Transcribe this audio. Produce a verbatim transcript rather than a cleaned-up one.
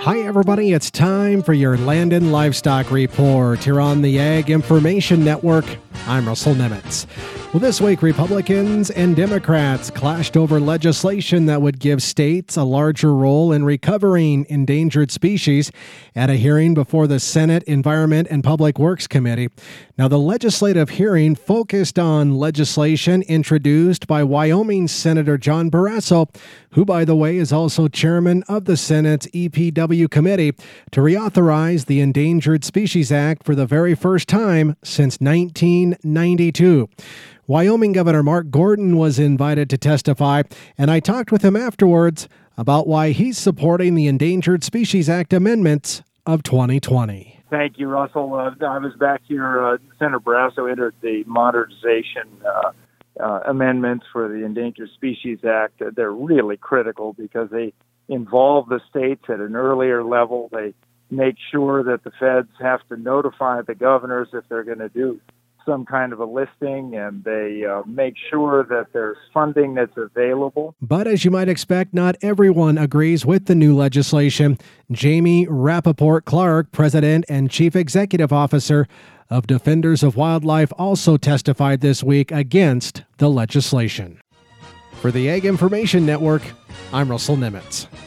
Hi, everybody. It's time for your Land and Livestock Report here on the Ag Information Network. I'm Russell Nemitz. Well, this week, Republicans and Democrats clashed over legislation that would give states a larger role in recovering endangered species at a hearing before the Senate Environment and Public Works Committee. Now, the legislative hearing focused on legislation introduced by Wyoming Senator John Barrasso, who, by the way, is also chairman of the Senate's E P W Committee, to reauthorize the Endangered Species Act for the very first time since nineteen ninety-two. Wyoming Governor Mark Gordon was invited to testify, and I talked with him afterwards about why he's supporting the Endangered Species Act amendments of twenty twenty. Thank you, Russell. Uh, I was back here. Uh, Senator Barrasso entered the modernization uh, uh, amendments for the Endangered Species Act. Uh, they're really critical because they involve the states at an earlier level. They make sure that the feds have to notify the governors if they're going to do some kind of a listing, and they uh, make sure that there's funding that's available. But as you might expect, not everyone agrees with the new legislation. Jamie Rappaport Clark, President and Chief Executive Officer of Defenders of Wildlife, also testified this week against the legislation. For the Ag Information Network, I'm Russell Nemitz.